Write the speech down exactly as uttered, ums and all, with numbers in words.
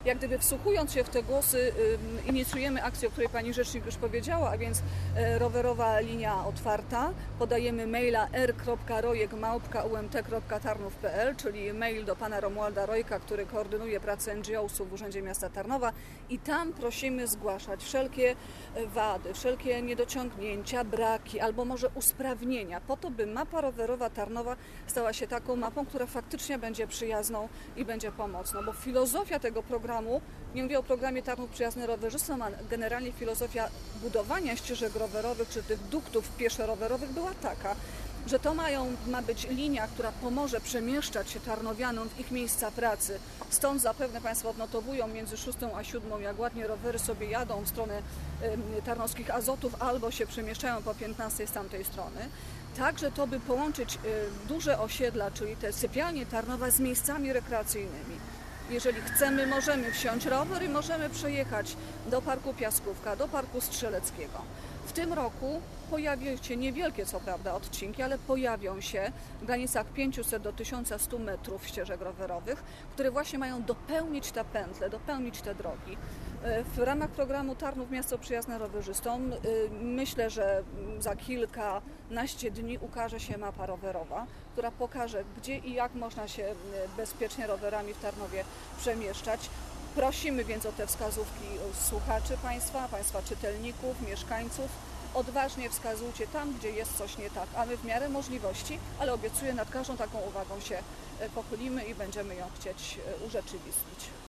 jak gdyby wsłuchując się w te głosy, inicjujemy akcję, o której pani rzecznik już powiedziała, a więc rowerowa linia otwarta. Podajemy maila r kropka rojek małpka u m t kropka tarnów kropka p l, czyli mail do pana Romualda Rojka, który koordynuje pracę N G O sów w Urzędzie Miasta Tarnowa, i tam prosimy zgłaszać wszelkie wady, wszelkie niedociągnięcia, braki albo może usprawnienia, po to, by mapa rowerowa Tarnowa stała się taką mapą, która faktycznie będzie przyjazną i będzie pomocną, bo filozofia tego programu, nie mówię o programie Tarnów Przyjazny Rowerzystom, a generalnie filozofia budowania ścieżek rowerowych czy tych duktów pieszo-rowerowych była taka, że to mają, ma być linia, która pomoże przemieszczać się tarnowianom w ich miejsca pracy. Stąd zapewne Państwo odnotowują między szóstą a siódmą, jak ładnie rowery sobie jadą w stronę y, tarnowskich Azotów albo się przemieszczają po piętnastej z tamtej strony. Także to, by połączyć y, duże osiedla, czyli te sypialnie Tarnowa, z miejscami rekreacyjnymi. Jeżeli chcemy, możemy wsiąść rower i możemy przejechać do Parku Piaskówka, do Parku Strzeleckiego. W tym roku pojawią się niewielkie, co prawda, odcinki, ale pojawią się w granicach pięciuset do tysiąca stu metrów ścieżek rowerowych, które właśnie mają dopełnić te pętle, dopełnić te drogi. W ramach programu Tarnów Miasto Przyjazne Rowerzystom myślę, że za kilkanaście dni ukaże się mapa rowerowa, która pokaże, gdzie i jak można się bezpiecznie rowerami w Tarnowie przemieszczać. Prosimy więc o te wskazówki słuchaczy Państwa, Państwa czytelników, mieszkańców. Odważnie wskazujcie tam, gdzie jest coś nie tak, a my w miarę możliwości, ale obiecuję, nad każdą taką uwagą się pochylimy i będziemy ją chcieć urzeczywistnić.